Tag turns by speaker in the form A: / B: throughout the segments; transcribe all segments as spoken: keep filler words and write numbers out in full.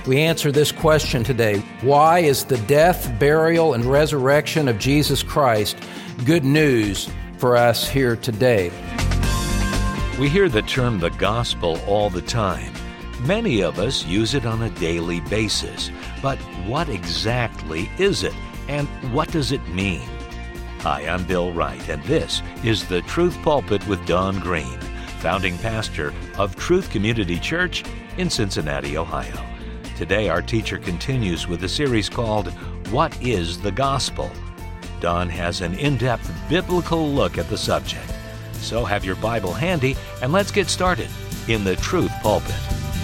A: We answer this question today: why is the death, burial, and resurrection of Jesus Christ good news for us here today?
B: We hear the term the gospel all the time. Many of us use it on a daily basis. But what exactly is it, and what does it mean? Hi, I'm Bill Wright, and this is The Truth Pulpit with Don Green, founding pastor of Truth Community Church in Cincinnati, Ohio. Today, our teacher continues with a series called What is the Gospel? Don has an in-depth biblical look at the subject. So have your Bible handy, and let's get started in The Truth Pulpit.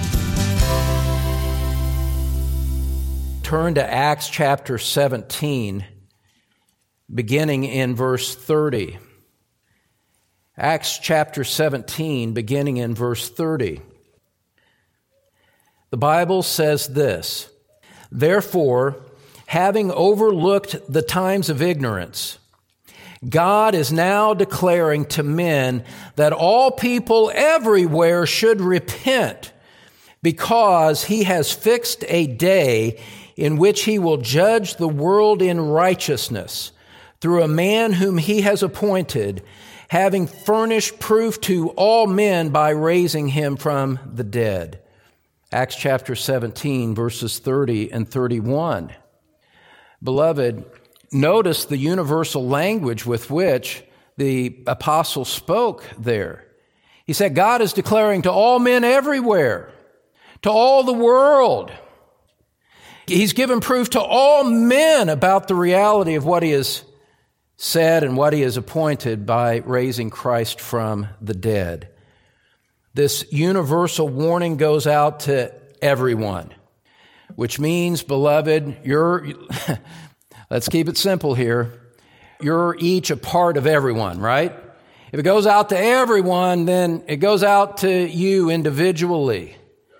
A: Turn to Acts chapter seventeen, beginning in verse thirty. Acts chapter seventeen, beginning in verse thirty. The Bible says this: "Therefore, having overlooked the times of ignorance, God is now declaring to men that all people everywhere should repent, because He has fixed a day in which He will judge the world in righteousness through a man whom He has appointed, having furnished proof to all men by raising Him from the dead." Acts chapter seventeen, verses thirty and thirty-one. Beloved, notice the universal language with which the apostle spoke there. He said, God is declaring to all men everywhere, to all the world. He's given proof to all men about the reality of what He has said and what He has appointed by raising Christ from the dead. This universal warning goes out to everyone, which means, beloved, you're, let's keep it simple here, you're each a part of everyone, right? If it goes out to everyone, then it goes out to you individually.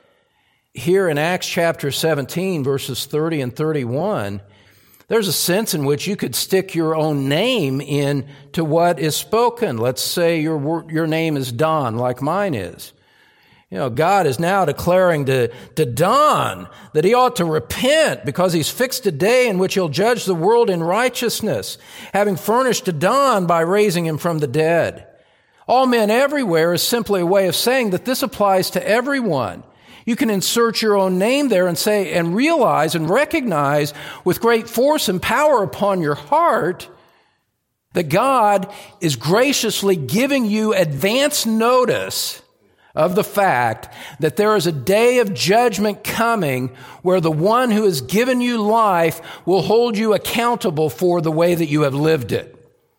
A: Here in Acts chapter seventeen, verses thirty and thirty-one, there's a sense in which you could stick your own name in to what is spoken. Let's say your your name is Don, like mine is. You know, God is now declaring to, to Don that he ought to repent because He's fixed a day in which He'll judge the world in righteousness, having furnished to Don by raising him from the dead. All men everywhere is simply a way of saying that this applies to everyone. You can insert your own name there and say, and realize and recognize with great force and power upon your heart that God is graciously giving you advance notice of the fact that there is a day of judgment coming where the one who has given you life will hold you accountable for the way that you have lived it.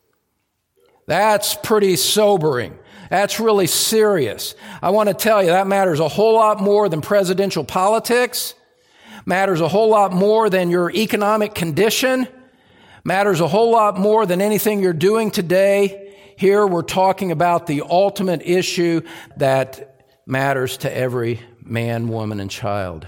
A: That's pretty sobering. That's really serious. I want to tell you that matters a whole lot more than presidential politics, matters a whole lot more than your economic condition, matters a whole lot more than anything you're doing today. Here we're talking about the ultimate issue that matters to every man, woman, and child.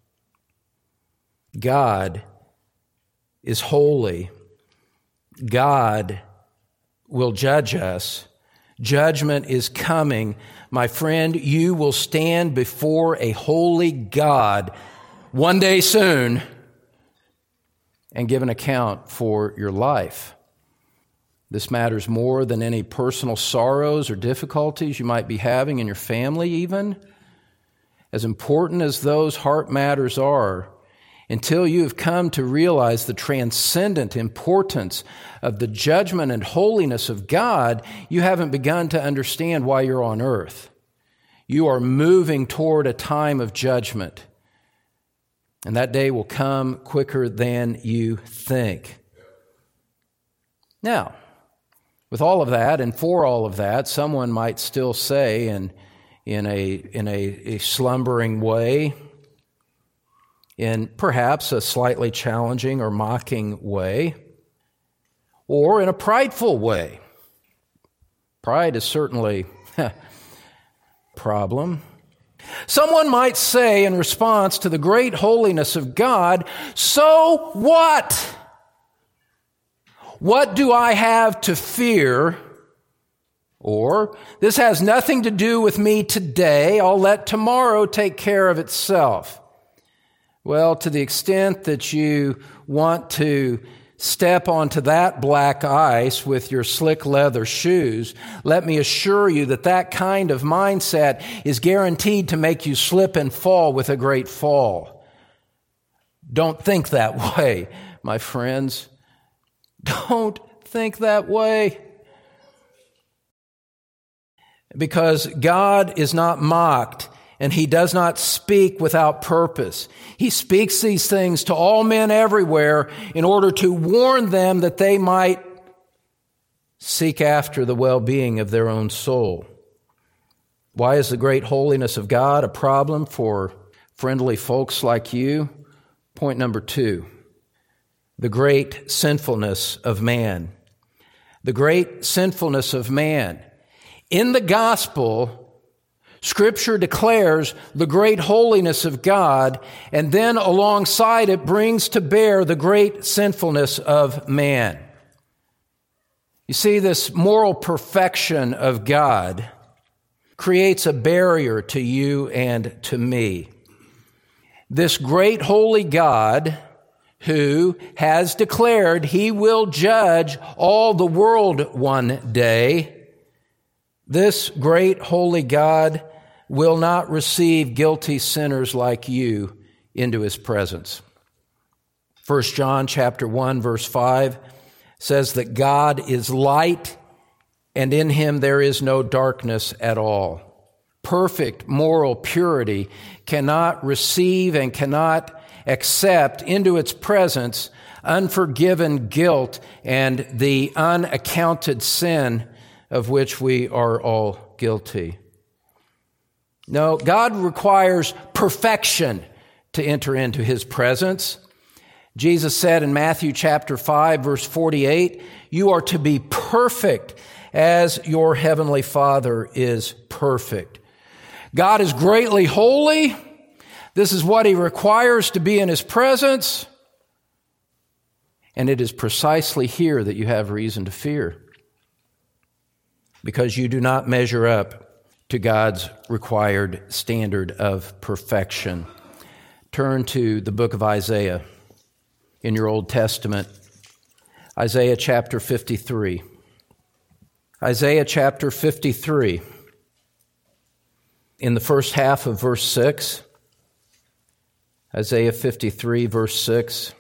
A: God is holy. God will judge us. Judgment is coming. My friend, you will stand before a holy God one day soon and give an account for your life. This matters more than any personal sorrows or difficulties you might be having in your family even. As important as those heart matters are, until you have come to realize the transcendent importance of the judgment and holiness of God, you haven't begun to understand why you're on earth. You are moving toward a time of judgment, and that day will come quicker than you think. Now, with all of that and for all of that, someone might still say in, in, a, in a, a slumbering way, in perhaps a slightly challenging or mocking way, or in a prideful way. Pride is certainly a problem. Someone might say in response to the great holiness of God, so what? What do I have to fear? Or, this has nothing to do with me today. I'll let tomorrow take care of itself. Well, to the extent that you want to step onto that black ice with your slick leather shoes, let me assure you that that kind of mindset is guaranteed to make you slip and fall with a great fall. Don't think that way, my friends. Don't think that way. Because God is not mocked, and He does not speak without purpose. He speaks these things to all men everywhere in order to warn them that they might seek after the well-being of their own soul. Why is the great holiness of God a problem for friendly folks like you? Point number two, the great sinfulness of man. The great sinfulness of man. In the gospel, Scripture declares the great holiness of God, and then alongside it brings to bear the great sinfulness of man. You see, this moral perfection of God creates a barrier to you and to me. This great holy God, who has declared He will judge all the world one day, this great holy God will not receive guilty sinners like you into His presence. First John chapter one, verse five says that God is light, and in Him there is no darkness at all. Perfect moral purity cannot receive and cannot accept into its presence unforgiven guilt and the unaccounted sin of which we are all guilty. No, God requires perfection to enter into His presence. Jesus said in Matthew chapter five, verse forty-eight, "You are to be perfect as your heavenly Father is perfect." God is greatly holy. This is what He requires to be in His presence. And it is precisely here that you have reason to fear, because you do not measure up to God's required standard of perfection. Turn to the book of Isaiah in your Old Testament. Isaiah chapter fifty-three. Isaiah chapter fifty-three. In the first half of verse six, Isaiah fifty-three, verse six,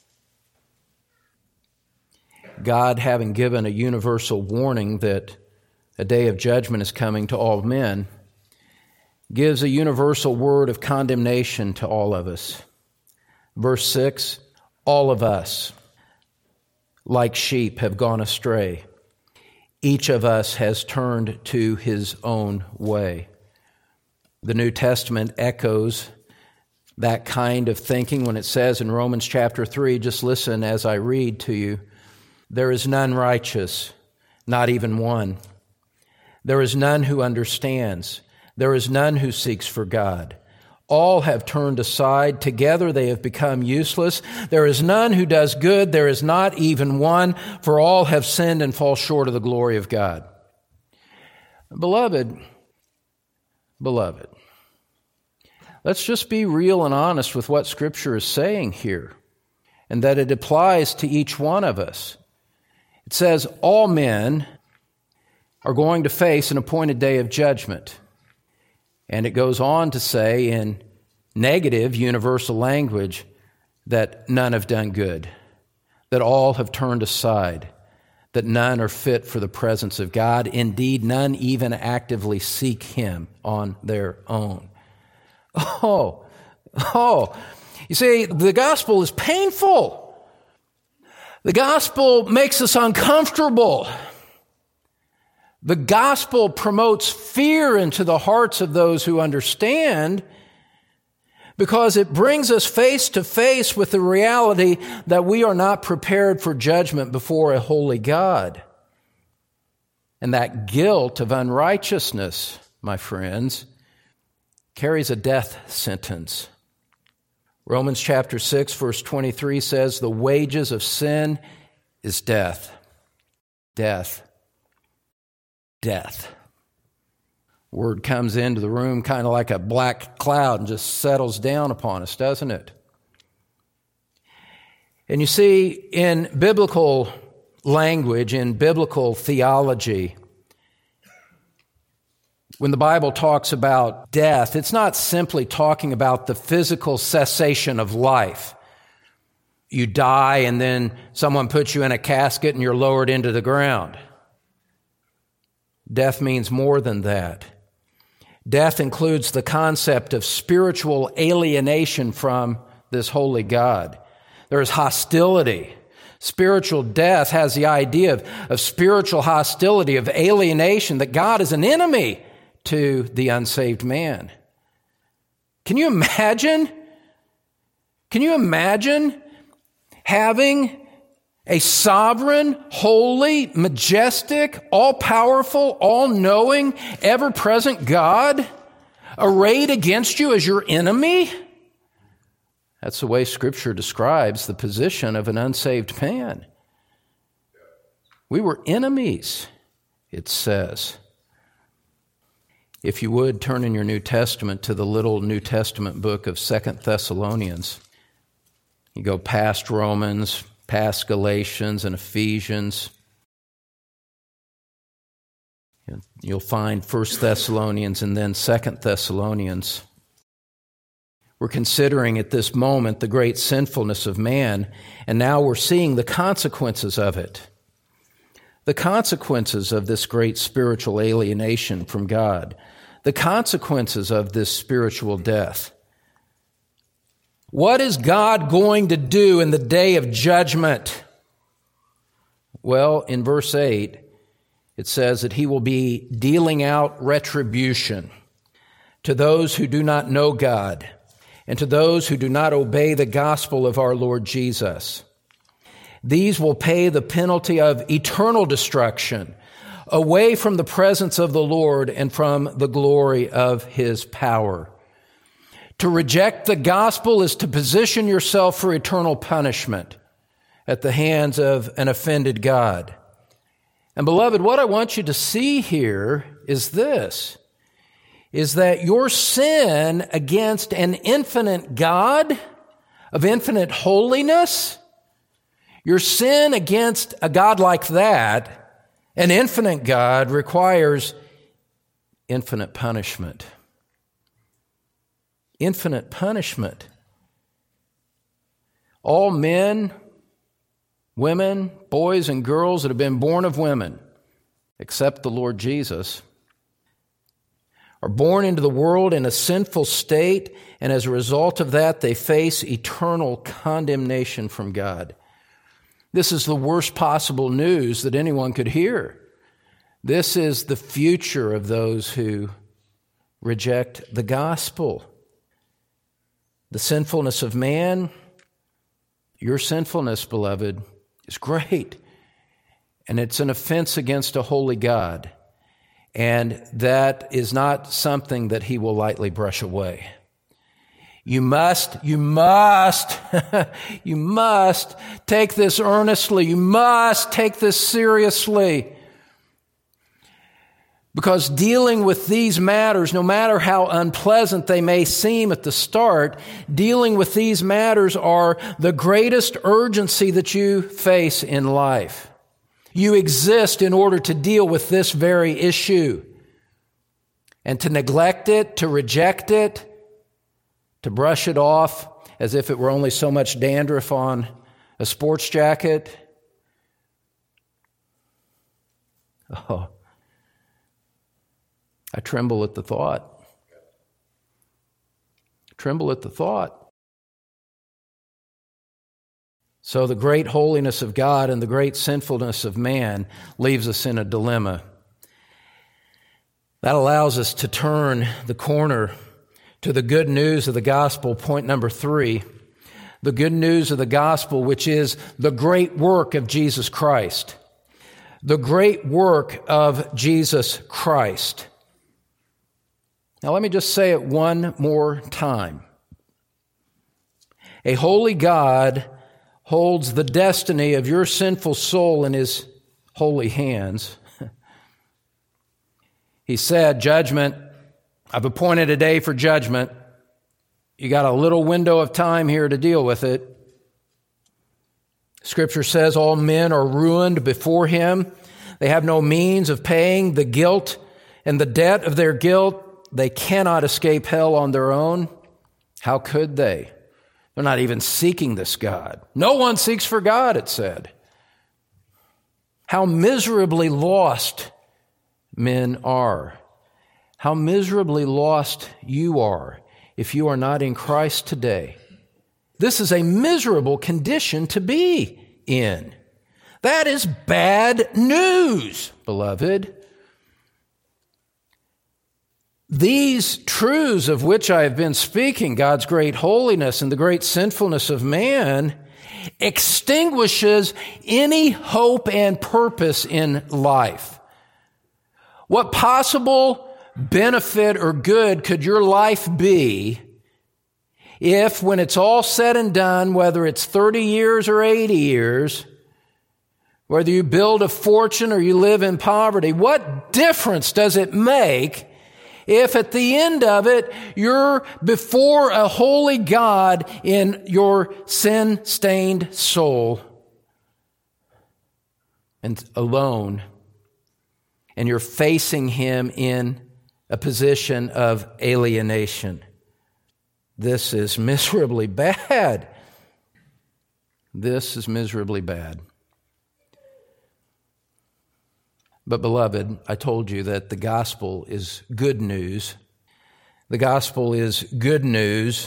A: God, having given a universal warning that a day of judgment is coming to all men, gives a universal word of condemnation to all of us. Verse six, all of us, like sheep, have gone astray. Each of us has turned to his own way. The New Testament echoes that kind of thinking when it says in Romans chapter three, just listen as I read to you, "There is none righteous, not even one. There is none who understands. There is none who seeks for God. All have turned aside. Together they have become useless. There is none who does good. There is not even one, for all have sinned and fall short of the glory of God." Beloved, beloved, let's just be real and honest with what Scripture is saying here, and that it applies to each one of us. It says all men are going to face an appointed day of judgment. And it goes on to say in negative universal language that none have done good, that all have turned aside, that none are fit for the presence of God. Indeed, none even actively seek Him on their own. Oh, oh, you see, the gospel is painful. The gospel makes us uncomfortable. The gospel promotes fear into the hearts of those who understand, because it brings us face to face with the reality that we are not prepared for judgment before a holy God. And that guilt of unrighteousness, my friends, carries a death sentence. Romans chapter six, verse twenty-three says, "The wages of sin is death." Death. Death. Word comes into the room kind of like a black cloud and just settles down upon us, doesn't it? And you see, in biblical language, in biblical theology, when the Bible talks about death, it's not simply talking about the physical cessation of life. You die and then someone puts you in a casket and you're lowered into the ground. Death means more than that. Death includes the concept of spiritual alienation from this holy God. There is hostility. Spiritual death has the idea of, of spiritual hostility, of alienation, that God is an enemy to the unsaved man. Can you imagine? Can you imagine having a sovereign, holy, majestic, all-powerful, all-knowing, ever-present God arrayed against you as your enemy? That's the way Scripture describes the position of an unsaved man. We were enemies, it says. If you would, turn in your New Testament to the little New Testament book of Second Thessalonians. You go past Romans, past Galatians and Ephesians. You'll find First Thessalonians and then Second Thessalonians. We're considering at this moment the great sinfulness of man, and now we're seeing the consequences of it. The consequences of this great spiritual alienation from God. The consequences of this spiritual death. What is God going to do in the day of judgment? Well, in verse eight, it says that he will be dealing out retribution to those who do not know God and to those who do not obey the gospel of our Lord Jesus. These will pay the penalty of eternal destruction, away from the presence of the Lord and from the glory of his power. To reject the gospel is to position yourself for eternal punishment at the hands of an offended God. And beloved, what I want you to see here is this, is that your sin against an infinite God of infinite holiness, your sin against a God like that, an infinite God, requires infinite punishment. Infinite punishment. All men, women, boys, and girls that have been born of women, except the Lord Jesus, are born into the world in a sinful state, and as a result of that, they face eternal condemnation from God. This is the worst possible news that anyone could hear. This is the future of those who reject the gospel. The sinfulness of man, your sinfulness, beloved, is great. And it's an offense against a holy God. And that is not something that he will lightly brush away. You must, you must, you must take this earnestly. You must take this seriously. Because dealing with these matters, no matter how unpleasant they may seem at the start, dealing with these matters are the greatest urgency that you face in life. You exist in order to deal with this very issue. And to neglect it, to reject it, to brush it off as if it were only so much dandruff on a sports jacket. Oh, I tremble at the thought. Tremble at the thought. So the great holiness of God and the great sinfulness of man leaves us in a dilemma. That allows us to turn the corner to the good news of the gospel, point number three. The good news of the gospel, which is the great work of Jesus Christ. The great work of Jesus Christ. Now let me just say it one more time. A holy God holds the destiny of your sinful soul in his holy hands. He said, judgment, I've appointed a day for judgment. You got a little window of time here to deal with it. Scripture says all men are ruined before him. They have no means of paying the guilt and the debt of their guilt. They cannot escape hell on their own. How could they? They're not even seeking this God. No one seeks for God, it said. How miserably lost men are. How miserably lost you are if you are not in Christ today. This is a miserable condition to be in. That is bad news, beloved. These truths of which I have been speaking, God's great holiness and the great sinfulness of man, extinguishes any hope and purpose in life. What possible benefit or good could your life be if, when it's all said and done, whether it's thirty years or eighty years, whether you build a fortune or you live in poverty, what difference does it make if at the end of it you're before a holy God in your sin-stained soul and alone, and you're facing Him in a position of alienation? This is miserably bad. This is miserably bad. But beloved, I told you that the gospel is good news. The gospel is good news.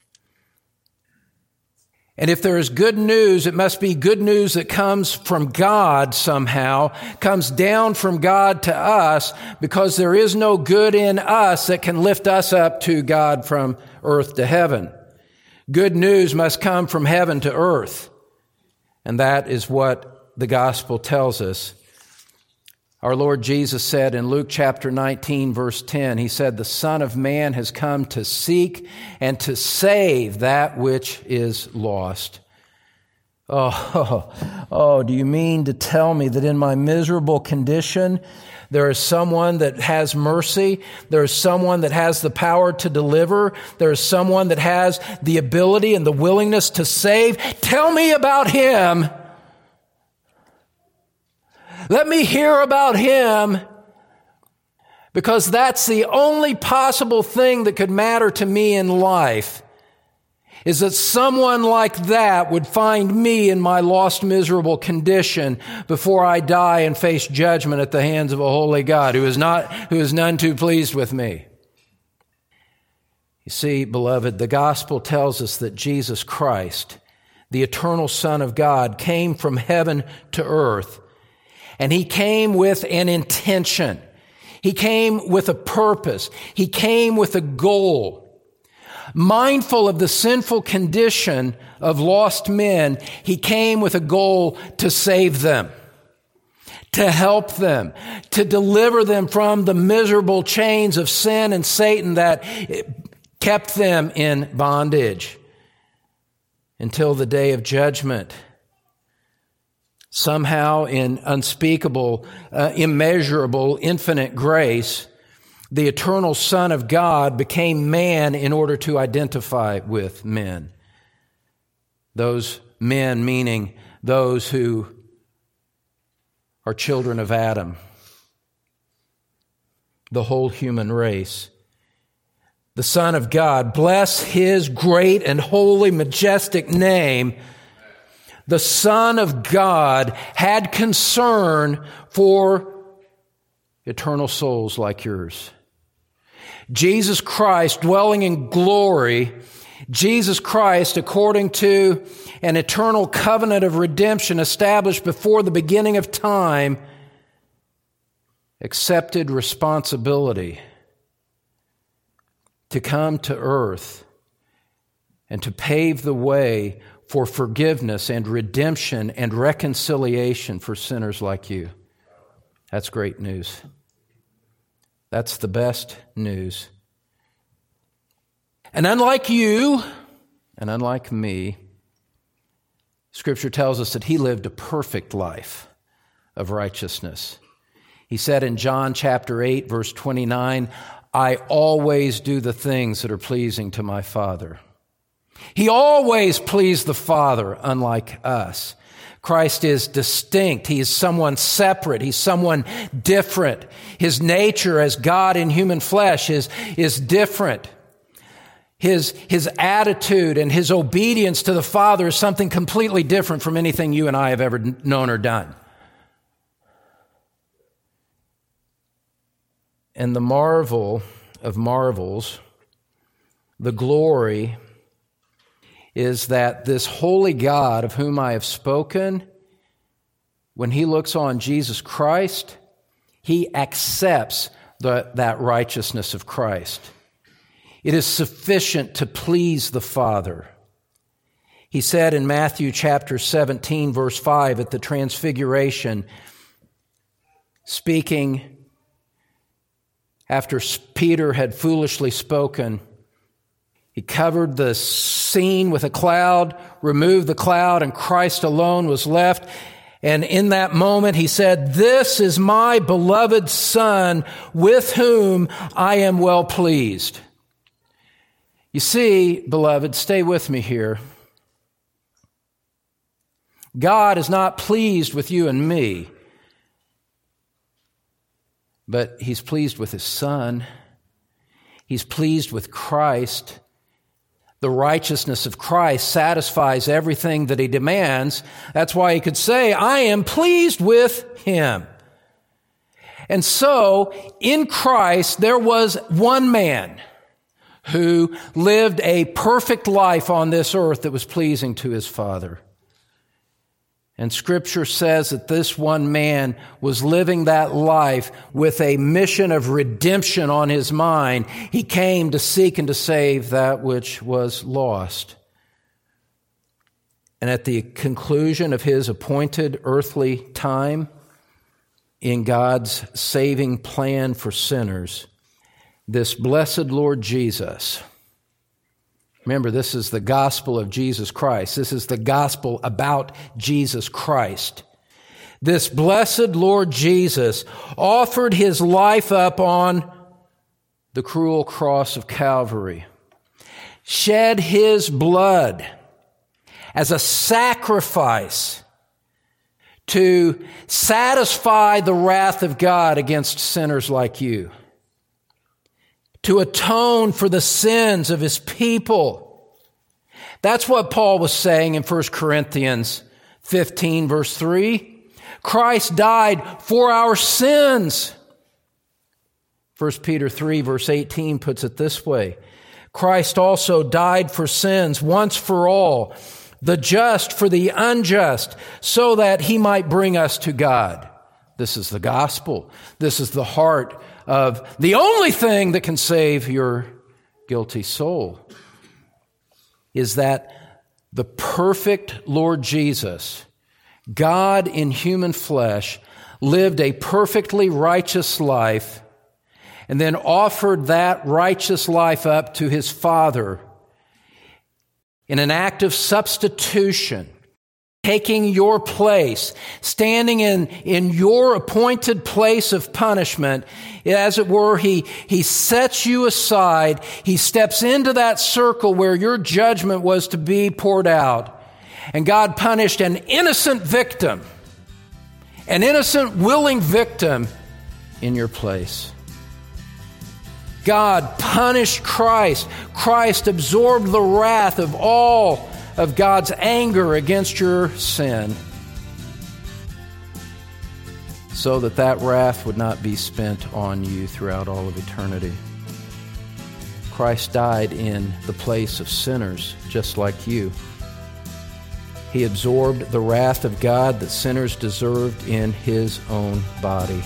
A: And if there is good news, it must be good news that comes from God somehow, comes down from God to us, because there is no good in us that can lift us up to God from earth to heaven. Good news must come from heaven to earth. And that is what the gospel tells us. Our Lord Jesus said in Luke chapter nineteen, verse ten, He said, "The Son of Man has come to seek and to save that which is lost." Oh, oh, do you mean to tell me that in my miserable condition, there is someone that has mercy? There is someone that has the power to deliver? There is someone that has the ability and the willingness to save? Tell me about Him. Let me hear about Him, because that's the only possible thing that could matter to me in life, is that someone like that would find me in my lost, miserable condition before I die and face judgment at the hands of a holy God who is not, who is none too pleased with me. You see, beloved, the gospel tells us that Jesus Christ, the eternal Son of God, came from heaven to earth. And He came with an intention. He came with a purpose. He came with a goal. Mindful of the sinful condition of lost men, He came with a goal to save them, to help them, to deliver them from the miserable chains of sin and Satan that kept them in bondage until the day of judgment. Somehow, in unspeakable, uh, immeasurable, infinite grace, the eternal Son of God became man in order to identify with men. Those men meaning those who are children of Adam, the whole human race. The Son of God, bless His great and holy, majestic name. The Son of God had concern for eternal souls like yours. Jesus Christ, dwelling in glory, Jesus Christ, according to an eternal covenant of redemption established before the beginning of time, accepted responsibility to come to earth and to pave the way for forgiveness and redemption and reconciliation for sinners like you. That's great news. That's the best news. And unlike you, and unlike me, Scripture tells us that He lived a perfect life of righteousness. He said in John chapter eight, verse twenty-nine, "I always do the things that are pleasing to my Father." He always pleased the Father, unlike us. Christ is distinct. He is someone separate. He's someone different. His nature as God in human flesh is, is different. His, his attitude and his obedience to the Father is something completely different from anything you and I have ever known or done. And the marvel of marvels, the glory, is that this holy God of whom I have spoken, when he looks on Jesus Christ, he accepts the, that righteousness of Christ. It is sufficient to please the Father. He said in Matthew chapter seventeen, verse five, at the Transfiguration, speaking after Peter had foolishly spoken, he covered the scene with a cloud, removed the cloud, and Christ alone was left. And in that moment, he said, "This is my beloved Son, with whom I am well pleased." You see, beloved, stay with me here. God is not pleased with you and me, but he's pleased with his Son. He's pleased with Christ. The righteousness of Christ satisfies everything that he demands. That's why he could say, "I am pleased with him." And so, in Christ, there was one man who lived a perfect life on this earth that was pleasing to his Father. And Scripture says that this one man was living that life with a mission of redemption on his mind. He came to seek and to save that which was lost. And at the conclusion of his appointed earthly time, in God's saving plan for sinners, this blessed Lord Jesus, remember, this is the gospel of Jesus Christ. This is the gospel about Jesus Christ. This blessed Lord Jesus offered his life up on the cruel cross of Calvary, shed his blood as a sacrifice to satisfy the wrath of God against sinners like you, to atone for the sins of his people. That's what Paul was saying in First Corinthians fifteen, verse three. Christ died for our sins. First Peter three, verse eighteen puts it this way. Christ also died for sins once for all, the just for the unjust, so that he might bring us to God. This is the gospel. This is the heart of the only thing that can save your guilty soul, is that the perfect Lord Jesus, God in human flesh, lived a perfectly righteous life and then offered that righteous life up to his Father in an act of substitution, taking your place, standing in, in your appointed place of punishment. As it were, he, he sets you aside. He steps into that circle where your judgment was to be poured out. And God punished an innocent victim, an innocent, willing victim in your place. God punished Christ. Christ absorbed the wrath of all of God's anger against your sin, so that that wrath would not be spent on you throughout all of eternity. Christ died in the place of sinners, just like you. He absorbed the wrath of God that sinners deserved in his own body.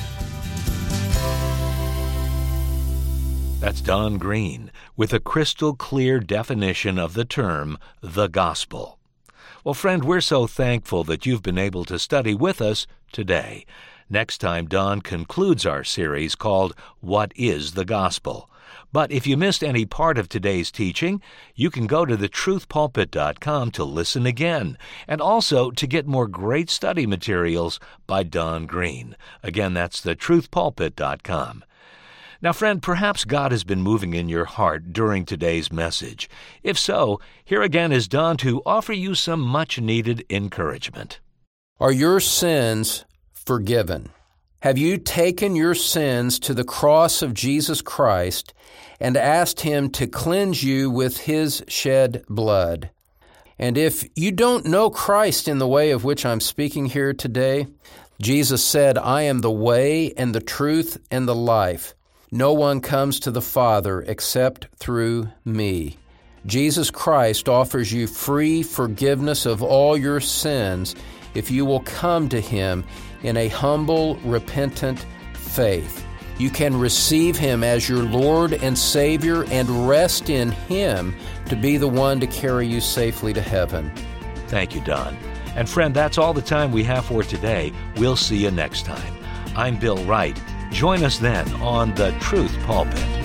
B: That's Don Green with a crystal clear definition of the term, the gospel. Well, friend, we're so thankful that you've been able to study with us today. Next time, Don concludes our series called What is the Gospel? But if you missed any part of today's teaching, you can go to the truth pulpit dot com to listen again, and also to get more great study materials by Don Green. Again, that's the truth pulpit dot com. Now, friend, perhaps God has been moving in your heart during today's message. If so, here again is Don to offer you some much-needed encouragement.
A: Are your sins forgiven? Have you taken your sins to the cross of Jesus Christ and asked Him to cleanse you with His shed blood? And if you don't know Christ in the way of which I'm speaking here today, Jesus said, I am the way and the truth and the life. No one comes to the Father except through me. Jesus Christ offers you free forgiveness of all your sins if you will come to Him in a humble, repentant faith. You can receive Him as your Lord and Savior and rest in Him to be the one to carry you safely to heaven.
B: Thank you, Don. And friend, that's all the time we have for today. We'll see you next time. I'm Bill Wright. Join us then on The Truth Pulpit.